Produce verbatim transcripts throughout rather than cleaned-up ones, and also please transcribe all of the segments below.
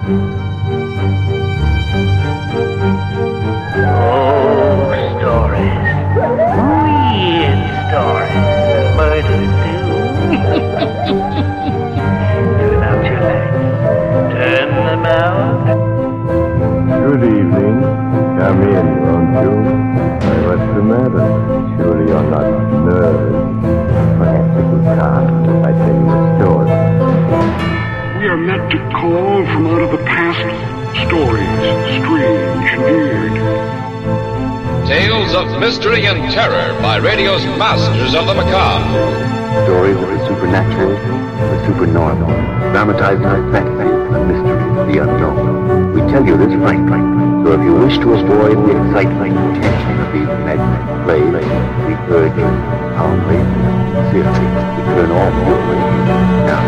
Good evening. Come in, won't you? Why, what's the matter? Surely you're not nervous. Perhaps if you can't, if I tell you a story. We are meant to call from out of the past stories, strange and weird. Tales of mystery and terror by radio's masters of the macabre. Stories of the supernatural, the supernormal, dramatized fantasy, the mystery, the unknown. We tell you this frankly, so if you wish to avoid the excitement and tension of these imaginary plays, we urge you, calmly, sincerely, to turn off your radio now.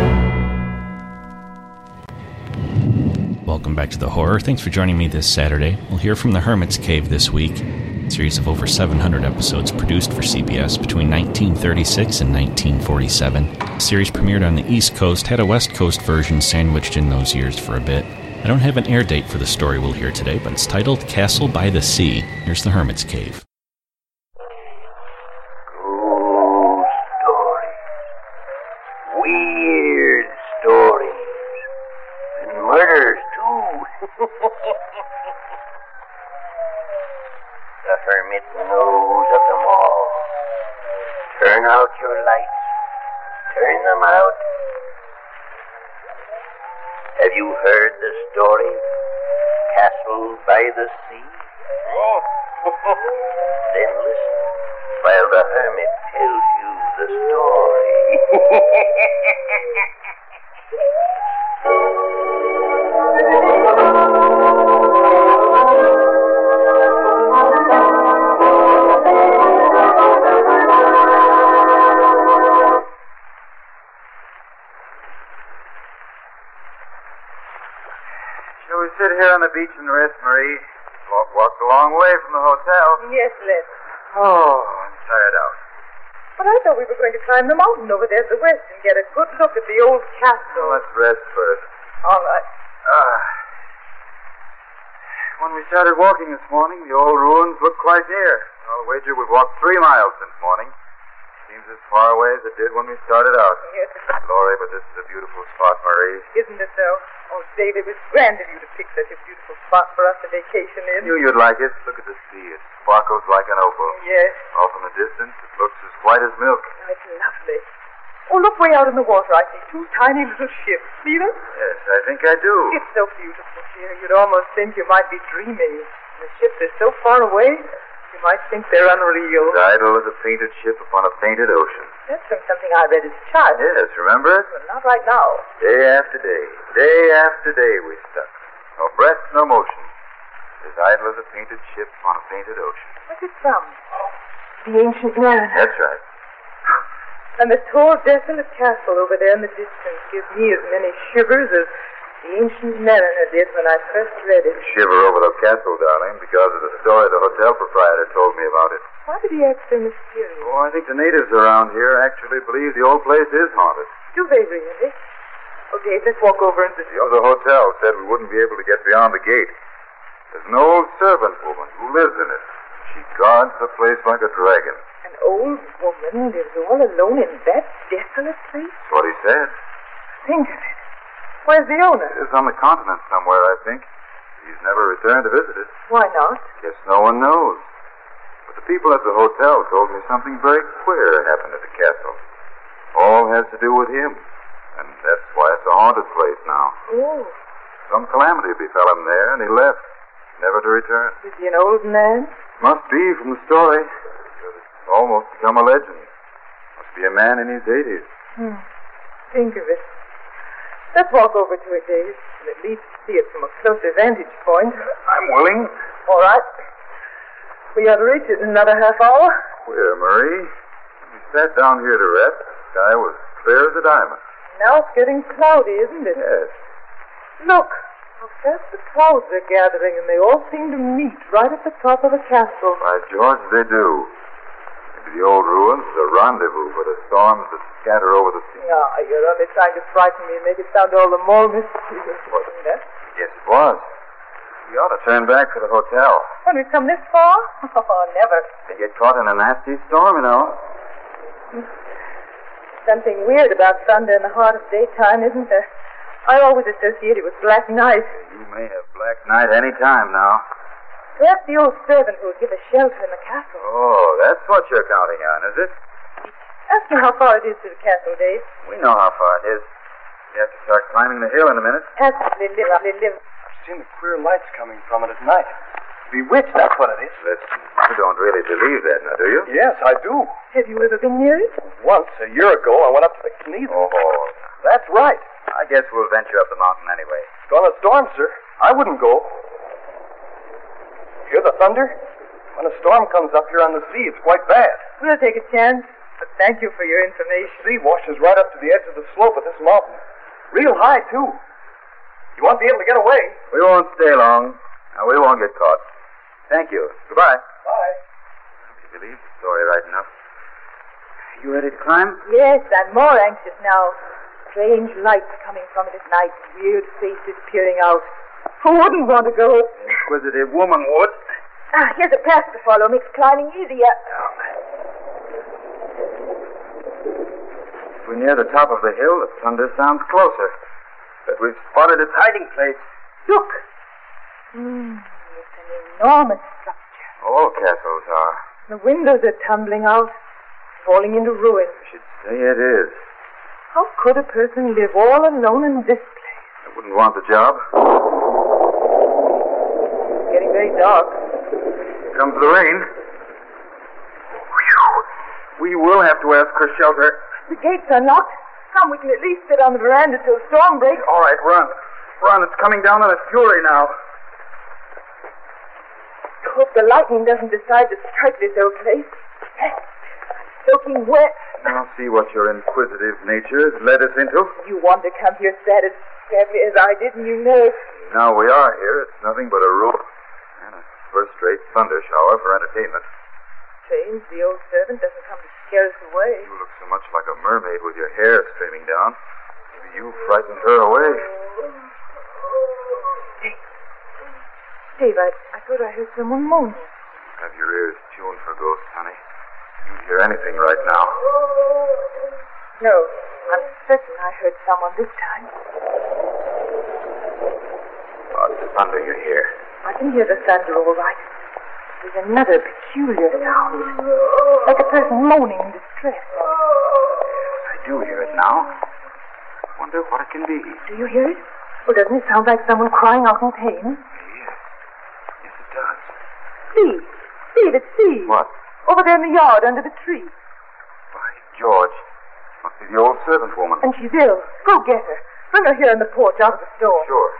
Welcome back to The Horror. Thanks for joining me this Saturday. We'll hear from The Hermit's Cave this week, a series of over seven hundred episodes produced for C B S between nineteen thirty-six and nineteen forty-seven. The series premiered on the East Coast, had a West Coast version sandwiched in those years for a bit. I don't have an air date for the story we'll hear today, but it's titled Castle by the Sea. Here's The Hermit's Cave. Ghost stories. Weird stories. And murders, too. The Hermit knows of them all. Turn out your lights. Turn them out. Have you heard the story? Castle by the Sea? Oh. Then listen while the Hermit tells you the story. Shall we sit here on the beach and rest, Marie? Walk, walked a long way from the hotel. Yes, let's. Oh, I'm tired out. But I thought we were going to climb the mountain over there to the west and get a good look at the old castle. Well, let's rest first. All right. Ah. When we started walking this morning, the old ruins looked quite near. I'll wager we've walked three miles since morning. Seems as far away as it did when we started out. Yes. Laurie, but this is a beautiful spot, Marie. Isn't it, though? Oh, Dave, it was grand of you to pick such a beautiful spot for us to vacation in. I knew you'd like it. Look at the sea. It sparkles like an opal. Yes. Off in the distance, it looks as white as milk. Oh, it's lovely. Oh, look way out in the water. I see two tiny little ships. See them? Yes, I think I do. It's so beautiful here. You'd almost think you might be dreaming. The ships are so far away, you might think they're unreal. As idle as a painted ship upon a painted ocean. That's from something I read as a child. Yes, remember it? Well, not right now. Day after day, day after day we stuck. No breath, no motion. As idle as a painted ship on a painted ocean. What's it from? The ancient mariner. That's right. And the tall, desolate castle over there in the distance gives me as many shivers as the ancient mariner did when I first read it. Shiver over the castle, darling, because of the story the hotel proprietor told me about it. Why did he act so mysterious? Oh, I think the natives around here actually believe the old place is haunted. Do they really? Okay, let's walk over and visit. The other hotel said we wouldn't be able to get beyond the gate. There's an old servant woman who lives in it. She guards the place like a dragon. An old woman lives all alone in that desolate place? That's what he said. Think of it. Where's the owner? It's on the continent somewhere, I think. He's never returned to visit it. Why not? Guess no one knows. But the people at the hotel told me something very queer happened at the castle. All has to do with him. And that's why it's a haunted place now. Oh. Some calamity befell him there, and he left, never to return. Is he an old man? Must be from the story. It's almost become a legend. Must be a man in his eighties. Hmm. Think of it. Let's walk over to it, Dave, and at least see it from a closer vantage point. I'm willing. All right. We ought to reach it in another half hour. Queer, Marie. When we sat down here to rest, the sky was clear as a diamond. Now it's getting cloudy, isn't it? Yes. Look, how fast the clouds are gathering, and they all seem to meet right at the top of the castle. By George, they do. Maybe the old ruins is a rendezvous for the storms that scatter over the sea. Yeah, you're only trying to frighten me and make it sound all the more mysterious. What? That's Yes, it was. We ought to turn back for the hotel. When we've come this far? Oh, never. They get caught in a nasty storm, you know. Something weird about thunder in the heart of daytime, isn't there? I always associate it with black night. You may have black night any time now. Perhaps the old servant who would give us shelter in the castle. Oh, that's what you're counting on, is it? Ask me how far it is to the castle, Dave. We know how far it is. We have to start climbing the hill in a minute. Ask Lily. Lily. I've seen the queer lights coming from it at night. Bewitched, that's what it is. Listen, you don't really believe that, now, do you? Yes, I do. Have you ever been near it? Once, a year ago, I went up to the Knees. Oh, That's right. I guess we'll venture up the mountain anyway. It's gonna storm, sir. I wouldn't go. Hear the thunder? When a storm comes up here on the sea, it's quite bad. We'll take a chance, but thank you for your information. The sea washes right up to the edge of the slope of this mountain. Real high, too. You won't be able to get away. We won't stay long. Now, we won't get caught. Thank you. Goodbye. Bye. You believe the story right enough. You ready to climb? Yes, I'm more anxious now. Strange lights coming from it at night. Weird faces peering out. Who wouldn't want to go? Inquisitive woman would. Ah, here's a path to follow. Makes climbing easier. If we're near the top of the hill, the thunder sounds closer. But we've spotted its hiding place. Look. Hmm, it's an enormous structure. All castles are. The windows are tumbling out, falling into ruin. I should say it is. How could a person live all alone in this place? I wouldn't want the job. It's getting very dark. Here comes the rain. Whew. We will have to ask for shelter. The gates are locked. Come, we can at least sit on the veranda till the storm breaks. All right, run. Run, it's coming down in a fury now. I hope the lightning doesn't decide to strike this old place. Soaking wet. Now see what your inquisitive nature has led us into. You want to come here sad as sadly as I did, and you know it. Now we are here. It's nothing but a roof and a first-rate thunder shower for entertainment. Strange, the old servant doesn't come to scare us away. You look so much like a mermaid with your hair streaming down. Maybe you frightened her away. Dave. Dave, I, I thought I heard someone moaning. Have your ears tuned for ghosts, honey. You'd hear anything right now. No, I'm certain I heard someone this time. Oh, it's the thunder you hear. I can hear the thunder all right. There's another peculiar sound, like a person moaning in distress. I do hear it now. Wonder what it can be. Do you hear it? Or doesn't it sound like someone crying out in pain? Yes. Yes, it does. See. See, it's see. What? Over there in the yard under the tree. By George. Must be the old servant woman. And she's ill. Go get her. Bring her here on the porch out of the storm. Sure.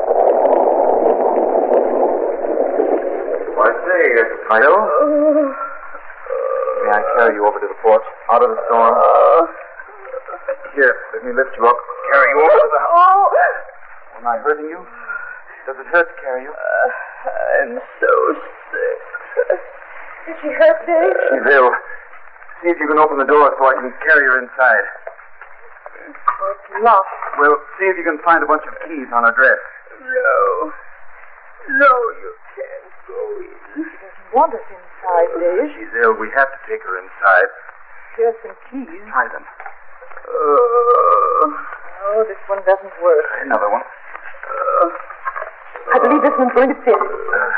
Why, say, Fido? Oh. May I carry you over to the porch, out of the storm? Oh. Here, let me lift you up. Carry you over to the house. Oh. Am I hurting you? Does it hurt to carry you? Uh, I'm so sick. Is she hurt, Dave? She's ill. See if you can open the door so I can carry her inside. Oh, it's locked. Well, see if you can find a bunch of keys on her dress. No. No, you can't go in. She doesn't want us inside, Dave. She's ill. We have to take her inside. Here's some keys. Try them. Oh. Oh, this one doesn't work. Another one. Uh, I believe this one's going to fit. Uh,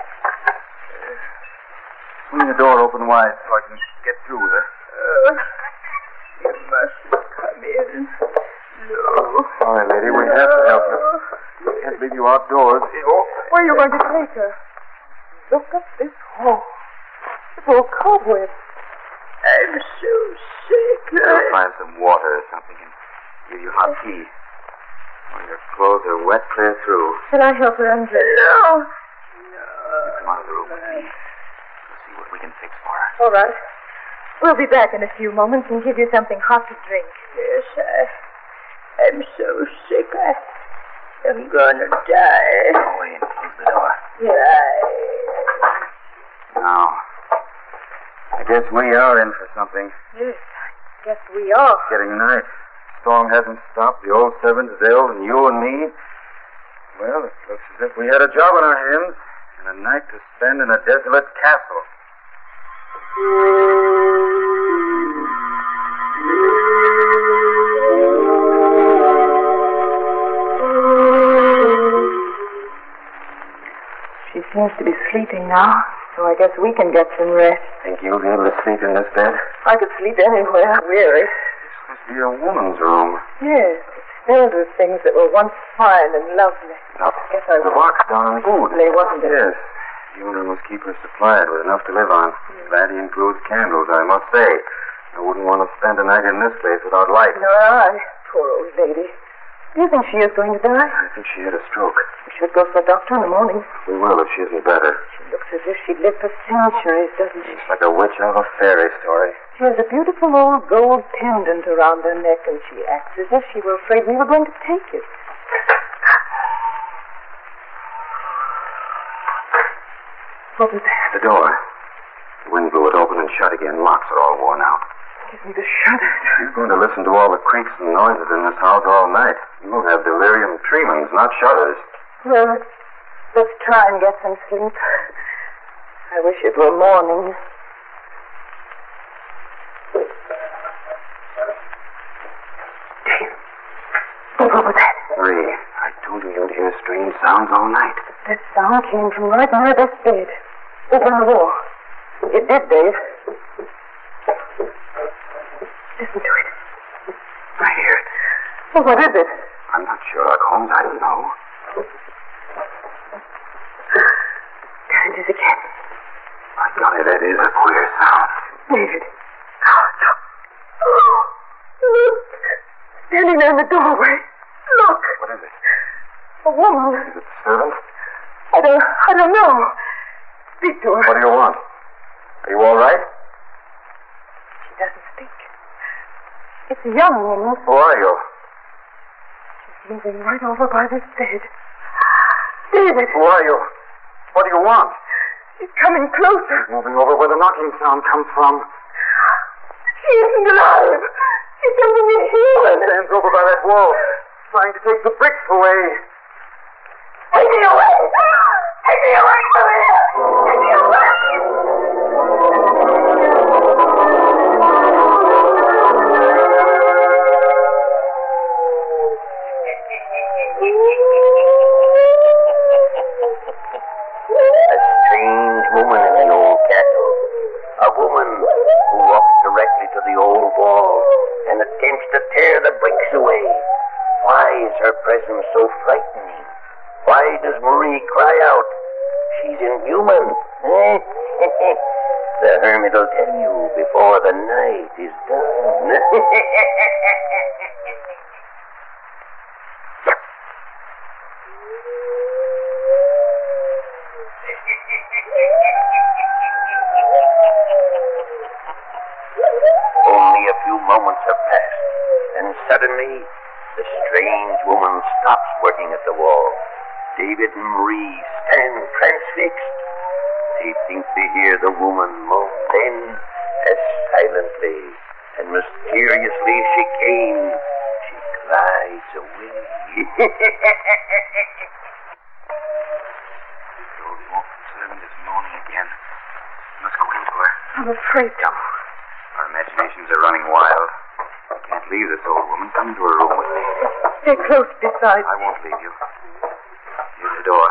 swing the door open wide so I can get through with her. Uh, you mustn't come in. No. All right, lady, we have to help you. We can't leave you outdoors. Oh. Where are you going to take her? Look at this hall. It's all cobwebs. I'm so sick. I'll find some water or something and give you hot tea. When your clothes are wet clear through. Shall I help her undress? No. No. You come out of the room with me. We'll see what we can fix for her. All right. We'll be back in a few moments and give you something hot to drink. Yes, I... I'm so sick. I... I'm gonna die. Go away and close the door. Die. Now, I guess we are in for something. Yes, I guess we are. It's getting night. The storm hasn't stopped. The old servant is ill, and you and me, Well, it looks as if we had a job on our hands and a night to spend in a desolate castle. She seems to be sleeping now, so I guess we can get some rest. Think you'll be able to sleep in this bed? I could sleep anywhere, really. This must be a woman's room. Yes, it's filled with things that were once fine and lovely. No, Guess I the box down on the food, wasn't it? Yes. The owner must keep her supplied with enough to live on. Mm. That includes candles, I must say. I wouldn't want to spend a night in this place without light. Nor I. Poor old lady. Do you think she is going to die? I think she had a stroke. We should go to the doctor in the morning. We will if she isn't better. She looks as if she'd lived for centuries, doesn't she? It's like a witch out of a fairy story. She has a beautiful old gold pendant around her neck, and she acts as if she were afraid we were going to take it. What was that? The door. The wind blew it open and shut again. Locks are all worn out. Give me the shudders. You're going to listen to all the creaks and noises in this house all night. You'll have delirium tremens, not shudders. Well, let's, let's try and get some sleep. I wish it were morning. What was that? Marie, I told you you'd hear strange sounds all night. That sound came from right near this bed. Over the wall. It did, Dave. Listen to it. I hear it. Well, what is it? I'm not Sherlock Holmes. I don't know. There it is again. My golly, that is a queer sound. David. Oh, look. Oh, look. Standing there in the doorway. Look. What is it? A woman. Is it the servant? I don't, I don't know. Speak to her. What do you want? Are you all right? She doesn't speak. It's a young woman. Who are you? She's moving right over by this bed. David. Who are you? What do you want? She's coming closer. She's moving over where the knocking sound comes from. She isn't alive. She's something inhuman. Stands over by that wall, trying to take the bricks away. Take me away! Take me away from here! Take me away! A strange woman in the old castle. A woman who walks directly to the old wall and attempts to tear the bricks away. Why is her presence so frightening? Why does Marie cry out? She's inhuman. The hermit will tell you before the night is done. Only a few moments have passed, and suddenly the strange woman stops working at the wall. David and Marie stand transfixed. They think they hear the woman moan. Then, as silently and mysteriously as she came, she glides away. The old woman servant is moaning again. Let's go into her. I'm afraid to. Our imaginations are running wild. We can't leave this old woman. Come into her room with me. Stay close beside me. I won't leave you. Here's the door.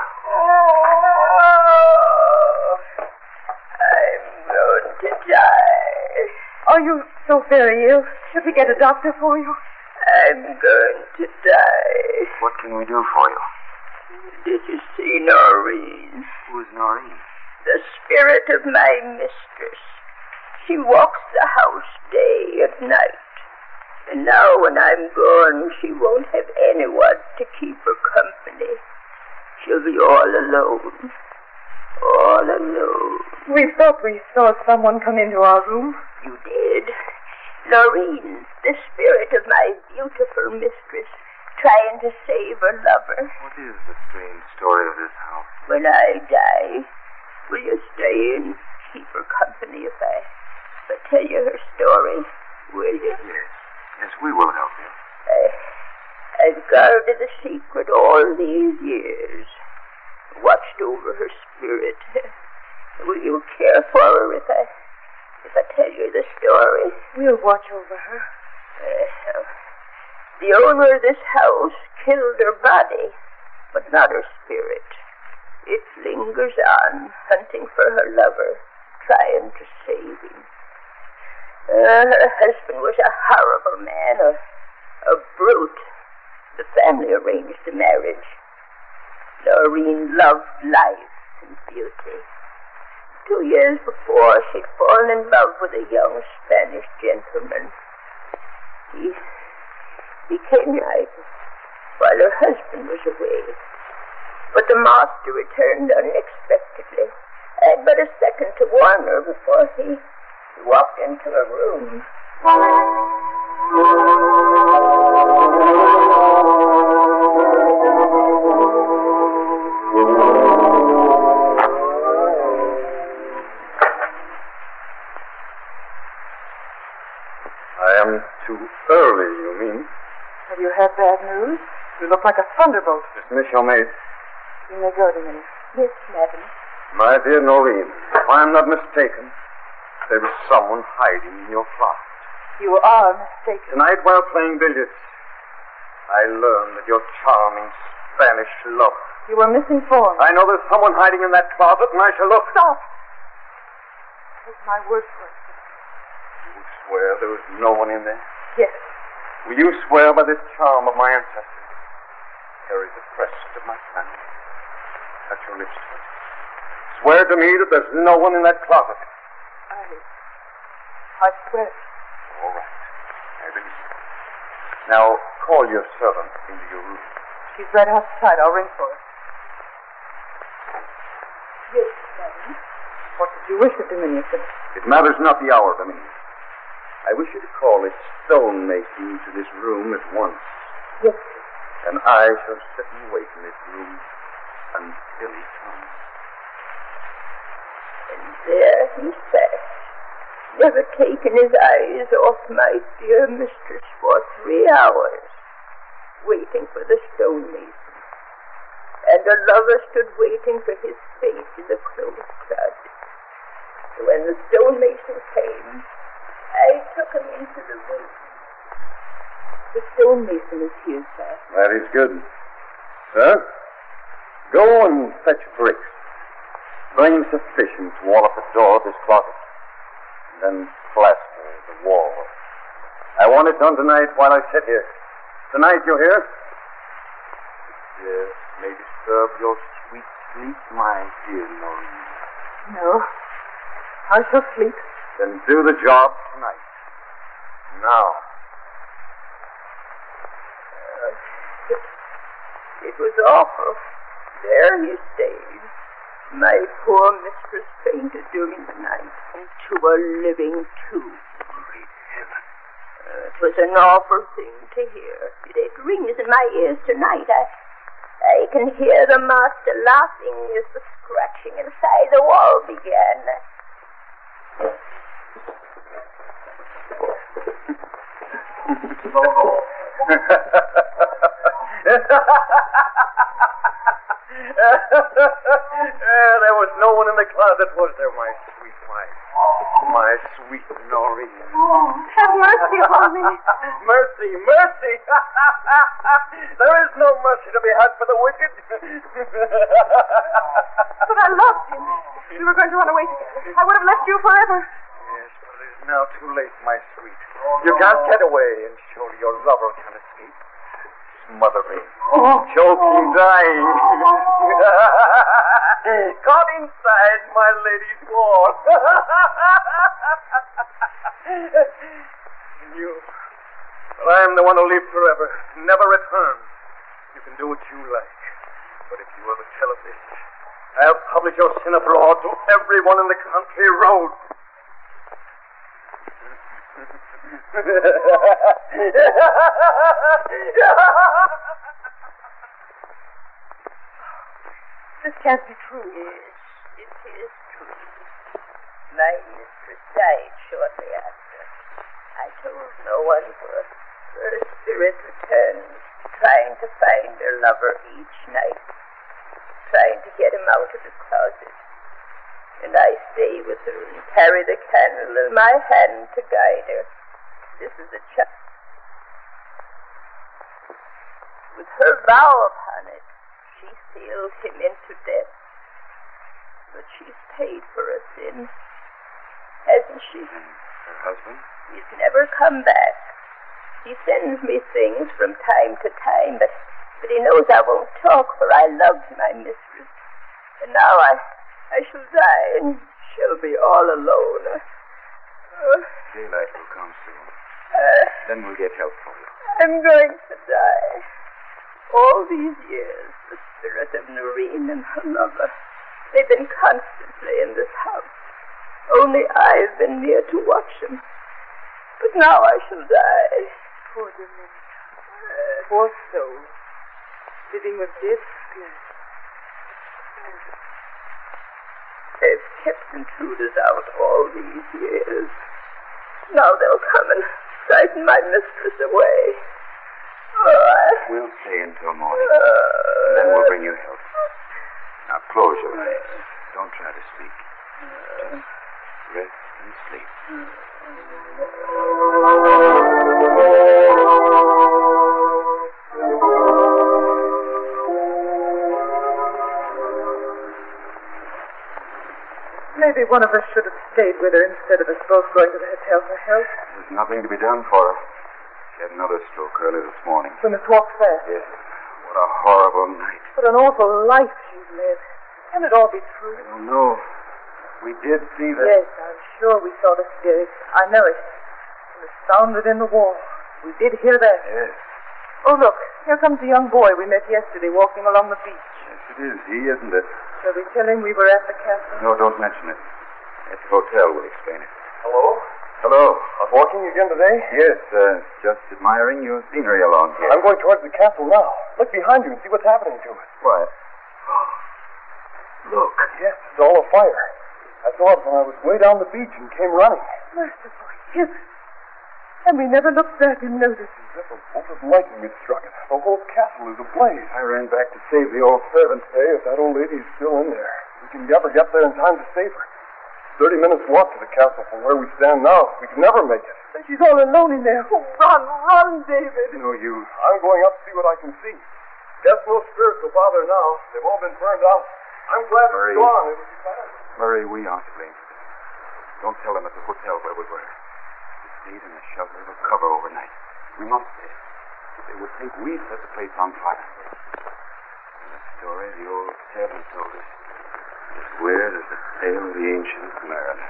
I'm going to die. Are you so very ill? Should we get a doctor for you? I'm going to die. What can we do for you? Did you see Noreen? Who is Noreen? The spirit of my mistress. She walks the house day and night. And now when I'm gone, she won't have anyone to keep her company. She'll be all alone. All alone. We thought we saw someone come into our room. You did. Noreen, the spirit of my beautiful mistress, trying to save her lover. What is the strange story of this house? When I die, will you stay and keep her company if I, if I tell you her story? Will you? Yes. Yes, we will help you. I, I've guarded the secret all these years. Watched over her spirit. Will you care for her if I, if I tell you the story? We'll watch over her. Uh, the owner of this house killed her body, but not her spirit. It lingers on, hunting for her lover, trying to save him. Uh, her husband was a horrible man, a, a brute. The family arranged the marriage. Noreen loved life and beauty. Two years before, she'd fallen in love with a young Spanish gentleman. He, he came right while her husband was away. But the master returned unexpectedly. I had but a second to warn her before he walked into her room. I am too early, you mean? Have you had bad news? You look like a thunderbolt. Dismiss your maid. You may go, Dominia. Yes, madam. My dear Noreen, if I am not mistaken, there is someone hiding in your closet. You are mistaken. Tonight, while playing billiards, I learned that your charming Spanish lover. You were misinformed. I know there's someone hiding in that closet, and I shall look. Stop. Take my word for it. You swear there is no one in there? Yes. Will you swear by this charm of my ancestors? Carry the crest of my family. Touch your lips to it. Swear to me that there's no one in that closet. I... I swear. All right. I believe you. Now, call your servant into your room. She's right outside. I'll ring for her. Yes, madam. What did you wish of Dominia? It matters not the hour, Dominia. I wish you to call a stonemason to this room at once. Yes. And I shall sit and wait in this room until he comes. And there he sat, never taken his eyes off my dear mistress for three hours, waiting for the stonemason. And the lover stood waiting for his fate in the close closet. When the stonemason came, I took him into the room. The stonemason is here, sir. That is good. Sir, go and fetch bricks. Bring sufficient to wall up the door of this closet. And then plaster the wall. I want it done tonight while I sit here. Tonight, you hear? It uh, may disturb your sweet sleep, my dear Noreen. No. I shall sleep. Then do the job tonight. Now. Uh, it, it was awful. There he stayed. My poor mistress fainted during the night into a living tomb. Great heaven. Uh, it was an awful thing to hear. It rings in my ears tonight. I, I can hear the master laughing as the scratching inside the wall began. uh, there was no one in the closet, was there, my sweet wife? My sweet Noreen. Oh, have mercy on me. Mercy, mercy. There is no mercy to be had for the wicked. But I loved him. We were going to run away together. I would have left you forever. Yes, but it is now too late, my sweet. You can't get away, and surely your lover can escape. Smothering, oh. choking, dying. Caught inside my lady's wall. You. Well, I am the one who lives forever, never return. You can do what you like. But if you ever tell of this, I'll publish your sin abroad to everyone in the country road. This can't be true. Yes, it is true. My mistress died shortly after. I told no one for, Her spirit returns, trying to find her lover each night, trying to get him out of the closet. And I stay with her and carry the candle in my hand to guide her. This is a child. With her vow upon it, she sealed him into death. But she's paid for a sin, hasn't she? Her husband? He's never come back. He sends me things from time to time, but, but he knows I won't talk, for I loved my mistress. And now I, I shall die, and she'll be all alone. Uh, Daylight will come soon. Uh, then we'll get help for you. I'm going to die. All these years, the spirit of Noreen and her lover, they've been constantly in this house. Only I've been near to watch them. But now I shall die. Poor Dominica. Uh, Poor soul. Living with death's spirit. They've kept intruders out all these years. Now they'll come and frighten my mistress away. Oh, I... We'll stay until morning. Uh, and then we'll bring you help. Now close your eyes. Don't try to speak. Just rest and sleep. Maybe one of us should have stayed with her instead of us both going to the hotel for help. There's nothing to be done for her. She had another stroke early this morning. When it walked fast. Yes. What a horrible night. What an awful life she's led. Can it all be true? I don't know. We did see that. Yes, I'm sure we saw the spirit. I know it. And it sounded in the wall. We did hear that. Yes. Oh, look. Here comes the young boy we met yesterday walking along the beach. Yes, it is. He, isn't it? Shall we tell him we were at the castle? No, don't mention it. At the hotel, we'll explain it. Hello? Hello. I'm walking again today? Yes, uh, just admiring your scenery along here. I'm going towards the castle now. Look behind you and see what's happening to it. What? Look. Yes, it's all afire. I saw it when I was way down the beach and came running. Merciful heaven. And we never looked back and noticed. As if a bolt of lightning had struck it. The whole castle is ablaze. I ran back to save the old servant. Hey, if that old lady's still in there, we can never get there in time to save her. Thirty minutes walk to the castle from where we stand now. We can never make it. And she's all alone in there. Oh, run, run, David. No use. I'm going up to see what I can see. Guess no spirits will bother now. They've all been burned out. I'm glad Murray. it's gone. It'll be fast. Murray, we aren't to blame. Don't tell them at the hotel where we were. We stayed in a shelter of cover overnight. We must stay. They would think we'd set the place on fire. The story the old servant told us. As weird as the tale of the ancient mariner.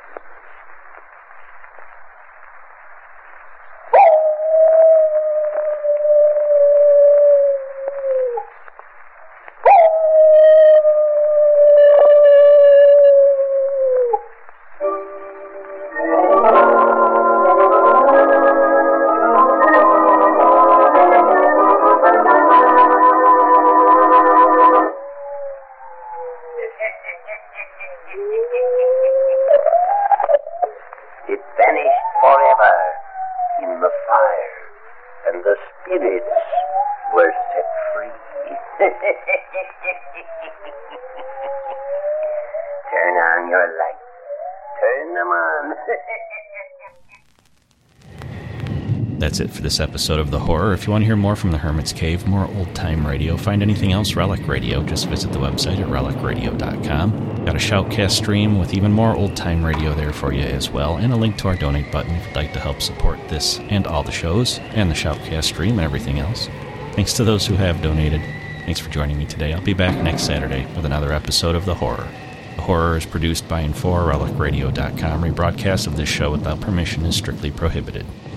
It vanished forever in the fire, and the spirits were set free. Turn on your lights. Turn them on. That's it for this episode of The Horror. If you want to hear more from the Hermit's Cave, more old-time radio, find anything else Relic Radio, just visit the website at relic radio dot com. Got a Shoutcast stream with even more old-time radio there for you as well, and a link to our donate button if you'd like to help support this and all the shows, and the Shoutcast stream and everything else. Thanks to those who have donated. Thanks for joining me today. I'll be back next Saturday with another episode of The Horror. The Horror is produced by and for relic radio dot com. Rebroadcast of this show without permission is strictly prohibited.